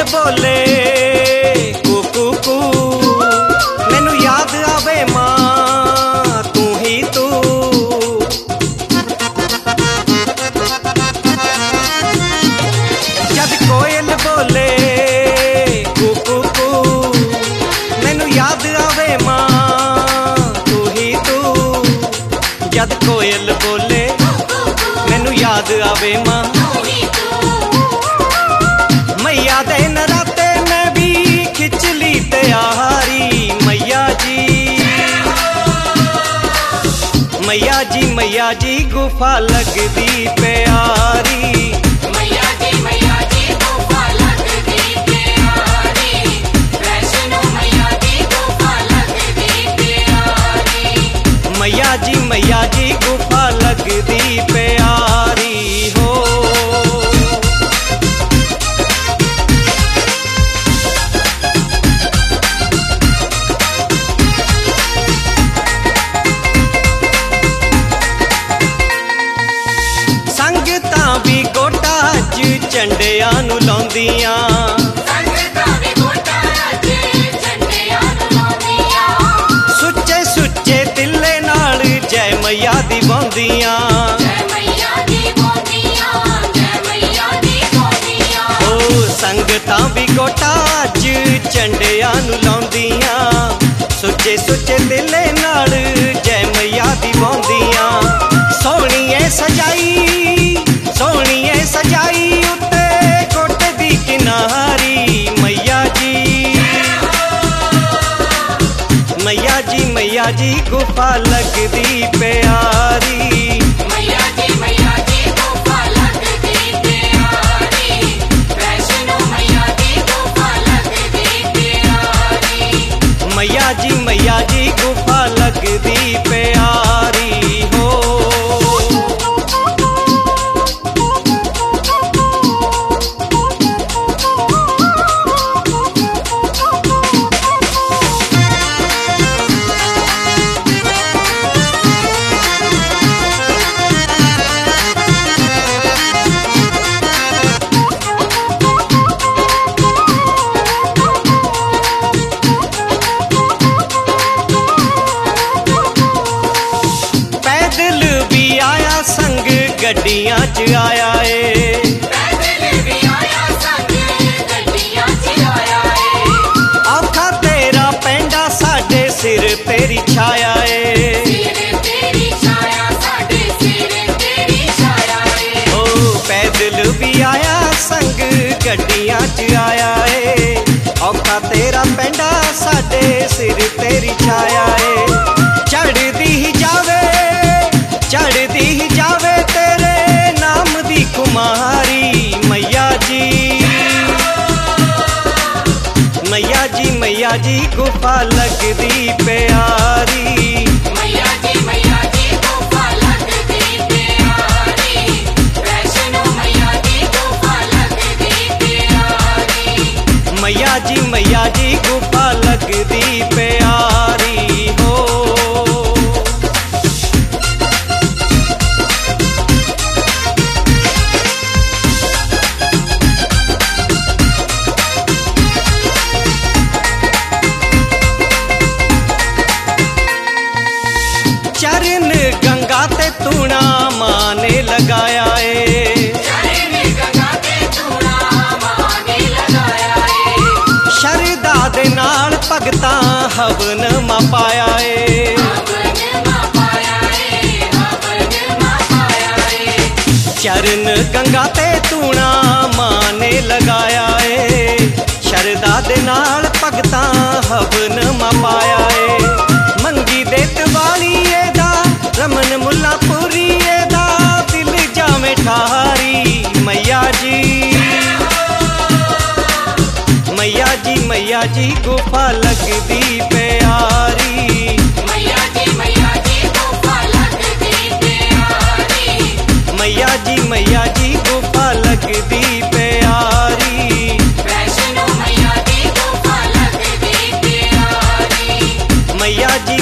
बोले कू कू कू, मैनू याद आवे मां तू ही तू। जद कोयल बोले कू कू कू, मैनू याद आवे मां तू ही तू। जद कोयल बोले मैनू याद आवे मां, मैया दे नराते मैं भी खिच ली तैयारी। मैया जी मैया जी मैया जी गुफा लगदी प्यारी। मैया जी गुफा लगदी प्यारी, वैष्णो मैया जी गुफा लगदी प्यारी। मैया जी गुफा लगदी प्यारी हो। संगतां भी गोटा च झंडियां नू लाउंदियां, संगतां भी गोटा च झंडियां नू लाउंदियां। सुच्चे सुच्चे तिल्ले नाल जय मैया दी बाउंदियां। जय मैया दी बाउंदियां, जय मैया दी बाउंदियां। ओ संगतां भी गोटा च झंडियां नू लाउंदियां, सुच्चे सुच्चे तिल्ले नाल जय मैया दी बाउंदियां। सोहणीए सजाई उत्ते कोटे दी किनारी। मैया जी गुफा लगदी प्यारी। मैया जी गुफा लगदी प्यारी, वैष्णो मैया जी गुफा लगदी प्यारी। मैया जी गुफा लगदी प्यारी हो। गड्डियां च आया ए, पैदल भी आया संग गड्डियां च आया ए। औखा तेरा पैंडा साडे सिर तेरी छाया ए, सिर तेरी छाया साडे सिर तेरी छाया ए। ओ पैदल भी आया संग गड्डियां च आया ए। औखा तेरा पैंडा साडे सिर तेरी छाया ए। चढ़दी ही जावे तेरे नाम दी कुमारी। मैया जी गुफा लगदी प्यारी। मैया जी गुफा लगदी प्यारी, वैष्णो मैया जी गुफा लगदी प्यारी। मैया जी गुफा लगदी प्यारी हो। चरण गंगा ते तूणा माने लगाया ए, चरण गंगा ते तूणा माने लगाया ए। शरदा दे नाल भगतां हवन मा पाया ए, हवन मा पाया ए, हवन मा पाया ए। चरण गंगा ते तूणा माने लगाया ए। शरदा दे नाल भगतां हवन मा पाया ए। मंगी देत वाली एदा रमन मुल्लापुरी एदा दिल जावे ठारी। मैया जी गुफा लगदी प्यारी। मैया जी गुफा लगदी प्यारी, मैया जी गुफा लगदी प्यारी। वैष्णो मैया जी गुफा लगदी प्यारी। मैया जी